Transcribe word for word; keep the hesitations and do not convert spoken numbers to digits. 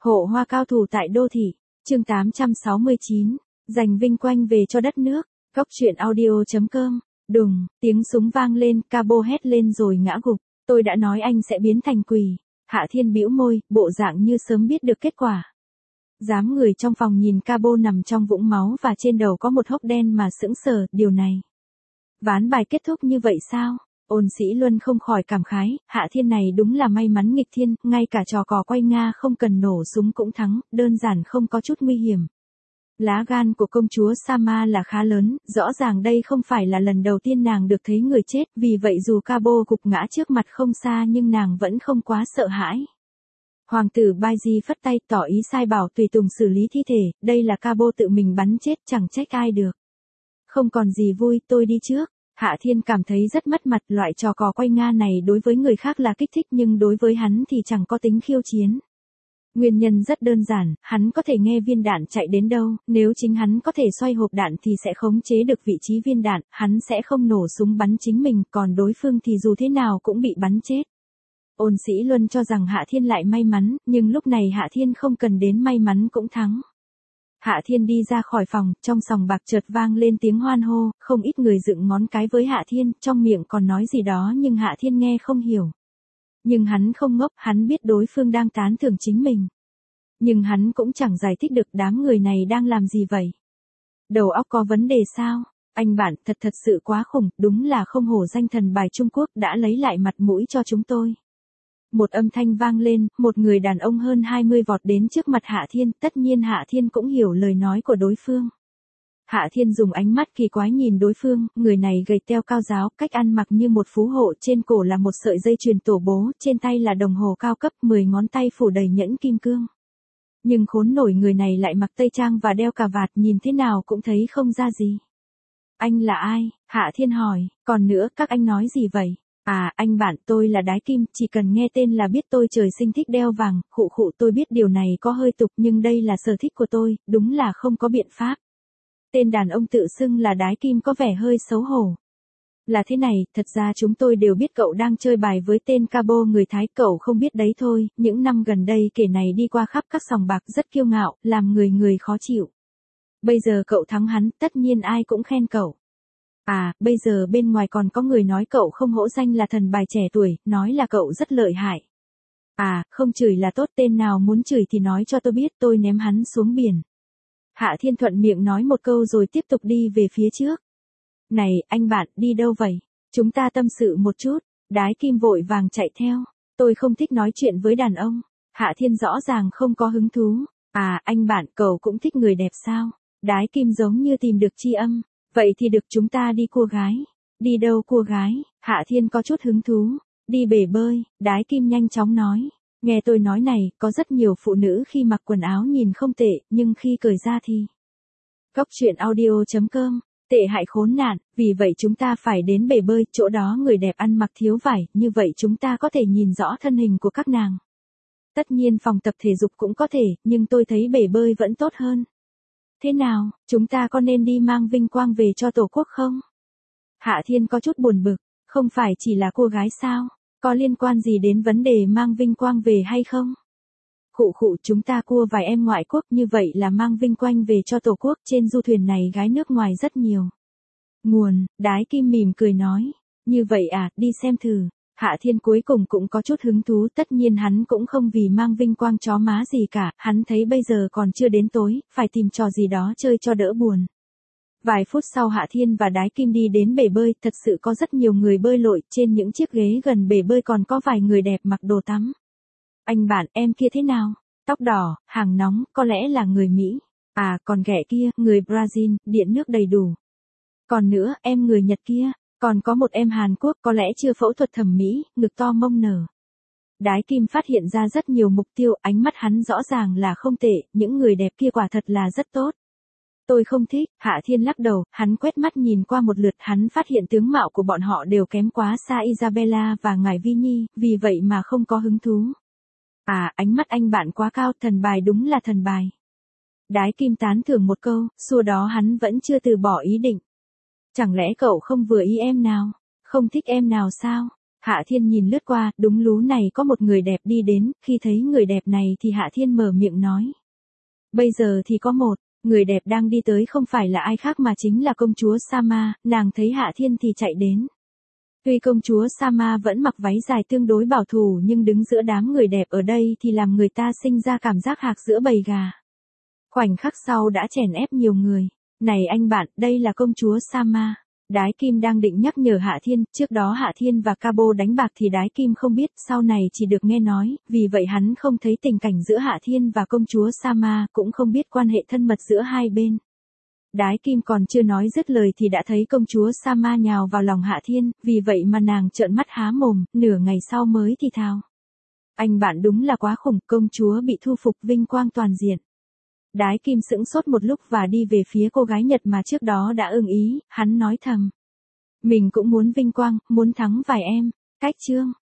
Hộ hoa cao thủ tại đô thị, chương tám trăm sáu mươi chín, giành vinh quang về cho đất nước, góc truyện audio chấm com, đùng, tiếng súng vang lên, Cabo hét lên rồi ngã gục, tôi đã nói anh sẽ biến thành quỷ, Hạ Thiên bĩu môi, bộ dạng như sớm biết được kết quả. Dám người trong phòng nhìn Cabo nằm trong vũng máu và trên đầu có một hốc đen mà sững sờ, điều này. Ván bài kết thúc như vậy sao? Ôn Sĩ Luân không khỏi cảm khái, Hạ Thiên này đúng là may mắn nghịch thiên, ngay cả trò cò quay Nga không cần nổ súng cũng thắng, đơn giản không có chút nguy hiểm. Lá gan của công chúa Sama là khá lớn, rõ ràng đây không phải là lần đầu tiên nàng được thấy người chết, vì vậy dù Cabo gục ngã trước mặt không xa nhưng nàng vẫn không quá sợ hãi. Hoàng tử Baiji phất tay tỏ ý sai bảo tùy tùng xử lý thi thể, đây là Cabo tự mình bắn chết chẳng trách ai được. Không còn gì vui, tôi đi trước. Hạ Thiên cảm thấy rất mất mặt, loại trò cò quay Nga này đối với người khác là kích thích nhưng đối với hắn thì chẳng có tính khiêu chiến. Nguyên nhân rất đơn giản, hắn có thể nghe viên đạn chạy đến đâu, nếu chính hắn có thể xoay hộp đạn thì sẽ khống chế được vị trí viên đạn, hắn sẽ không nổ súng bắn chính mình, còn đối phương thì dù thế nào cũng bị bắn chết. Ôn Sĩ Luân cho rằng Hạ Thiên lại may mắn, nhưng lúc này Hạ Thiên không cần đến may mắn cũng thắng. Hạ Thiên đi ra khỏi phòng, trong sòng bạc chợt vang lên tiếng hoan hô, không ít người dựng ngón cái với Hạ Thiên, trong miệng còn nói gì đó nhưng Hạ Thiên nghe không hiểu. Nhưng hắn không ngốc, hắn biết đối phương đang tán thưởng chính mình. Nhưng hắn cũng chẳng giải thích được đám người này đang làm gì vậy. Đầu óc có vấn đề sao? Anh bạn, thật thật sự quá khủng, đúng là không hổ danh thần bài Trung Quốc đã lấy lại mặt mũi cho chúng tôi. Một âm thanh vang lên, một người đàn ông hơn hai mươi vọt đến trước mặt Hạ Thiên, tất nhiên Hạ Thiên cũng hiểu lời nói của đối phương. Hạ Thiên dùng ánh mắt kỳ quái nhìn đối phương, người này gầy teo cao ráo, cách ăn mặc như một phú hộ, trên cổ là một sợi dây chuyền tổ bố, trên tay là đồng hồ cao cấp, mười ngón tay phủ đầy nhẫn kim cương. Nhưng khốn nổi người này lại mặc tây trang và đeo cà vạt, nhìn thế nào cũng thấy không ra gì. Anh là ai? Hạ Thiên hỏi, còn nữa các anh nói gì vậy? À, anh bạn, tôi là Đái Kim, chỉ cần nghe tên là biết tôi trời sinh thích đeo vàng, khụ khụ tôi biết điều này có hơi tục nhưng đây là sở thích của tôi, đúng là không có biện pháp. Tên đàn ông tự xưng là Đái Kim có vẻ hơi xấu hổ. Là thế này, thật ra chúng tôi đều biết cậu đang chơi bài với tên Cabo người Thái, cậu không biết đấy thôi, những năm gần đây kẻ này đi qua khắp các sòng bạc rất kiêu ngạo, làm người người khó chịu. Bây giờ cậu thắng hắn, tất nhiên ai cũng khen cậu. À, bây giờ bên ngoài còn có người nói cậu không hổ danh là thần bài trẻ tuổi, nói là cậu rất lợi hại. À, không chửi là tốt, tên nào muốn chửi thì nói cho tôi biết, tôi ném hắn xuống biển. Hạ Thiên thuận miệng nói một câu rồi tiếp tục đi về phía trước. Này, anh bạn, đi đâu vậy? Chúng ta tâm sự một chút. Đái Kim vội vàng chạy theo. Tôi không thích nói chuyện với đàn ông. Hạ Thiên rõ ràng không có hứng thú. À, anh bạn, cậu cũng thích người đẹp sao? Đái Kim giống như tìm được tri âm. Vậy thì được, chúng ta đi cua gái. Đi đâu cua gái? Hạ Thiên có chút hứng thú. Đi bể bơi, Đái Kim nhanh chóng nói. Nghe tôi nói này, có rất nhiều phụ nữ khi mặc quần áo nhìn không tệ, nhưng khi cởi ra thì... Góc truyện audio chấm com, tệ hại khốn nạn, vì vậy chúng ta phải đến bể bơi, chỗ đó người đẹp ăn mặc thiếu vải, như vậy chúng ta có thể nhìn rõ thân hình của các nàng. Tất nhiên phòng tập thể dục cũng có thể, nhưng tôi thấy bể bơi vẫn tốt hơn. Thế nào, chúng ta có nên đi mang vinh quang về cho Tổ quốc không? Hạ Thiên có chút buồn bực, không phải chỉ là cô gái sao? Có liên quan gì đến vấn đề mang vinh quang về hay không? Khụ khụ, chúng ta cua vài em ngoại quốc, như vậy là mang vinh quang về cho Tổ quốc, trên du thuyền này gái nước ngoài rất nhiều. Nguồn, Đái Kim mỉm cười nói, như vậy à, đi xem thử. Hạ Thiên cuối cùng cũng có chút hứng thú, tất nhiên hắn cũng không vì mang vinh quang chó má gì cả, hắn thấy bây giờ còn chưa đến tối, phải tìm trò gì đó chơi cho đỡ buồn. Vài phút sau Hạ Thiên và Đái Kim đi đến bể bơi, thật sự có rất nhiều người bơi lội, trên những chiếc ghế gần bể bơi còn có vài người đẹp mặc đồ tắm. Anh bạn, em kia thế nào? Tóc đỏ, hàng nóng, có lẽ là người Mỹ. À, còn ghẻ kia, người Brazil, điện nước đầy đủ. Còn nữa, em người Nhật kia, còn có một em Hàn Quốc, có lẽ chưa phẫu thuật thẩm mỹ, ngực to mông nở. Đái Kim phát hiện ra rất nhiều mục tiêu, ánh mắt hắn rõ ràng là không tệ, những người đẹp kia quả thật là rất tốt. Tôi không thích, Hạ Thiên lắc đầu, hắn quét mắt nhìn qua một lượt, hắn phát hiện tướng mạo của bọn họ đều kém quá xa Isabella và ngài Vi Nhi, vì vậy mà không có hứng thú. À, ánh mắt anh bạn quá cao, thần bài đúng là thần bài. Đái Kim tán thưởng một câu, xua đó hắn vẫn chưa từ bỏ ý định. Chẳng lẽ cậu không vừa ý em nào? Không thích em nào sao? Hạ Thiên nhìn lướt qua, đúng lú này có một người đẹp đi đến, khi thấy người đẹp này thì Hạ Thiên mở miệng nói. Bây giờ thì có một, người đẹp đang đi tới không phải là ai khác mà chính là công chúa Sama, nàng thấy Hạ Thiên thì chạy đến. Tuy công chúa Sama vẫn mặc váy dài tương đối bảo thủ nhưng đứng giữa đám người đẹp ở đây thì làm người ta sinh ra cảm giác hạc giữa bầy gà. Khoảnh khắc sau đã chèn ép nhiều người. Này anh bạn, đây là công chúa Sama. Đái Kim đang định nhắc nhở Hạ Thiên, trước đó Hạ Thiên và Cabo đánh bạc thì Đái Kim không biết, sau này chỉ được nghe nói, vì vậy hắn không thấy tình cảnh giữa Hạ Thiên và công chúa Sama, cũng không biết quan hệ thân mật giữa hai bên. Đái Kim còn chưa nói dứt lời thì đã thấy công chúa Sama nhào vào lòng Hạ Thiên, vì vậy mà nàng trợn mắt há mồm, nửa ngày sau mới thì thào. Anh bạn đúng là quá khủng, công chúa bị thu phục vinh quang toàn diện. Đái Kim sững sốt một lúc và đi về phía cô gái Nhật mà trước đó đã ưng ý, hắn nói thầm. Mình cũng muốn vinh quang, muốn thắng vài em, cách chương.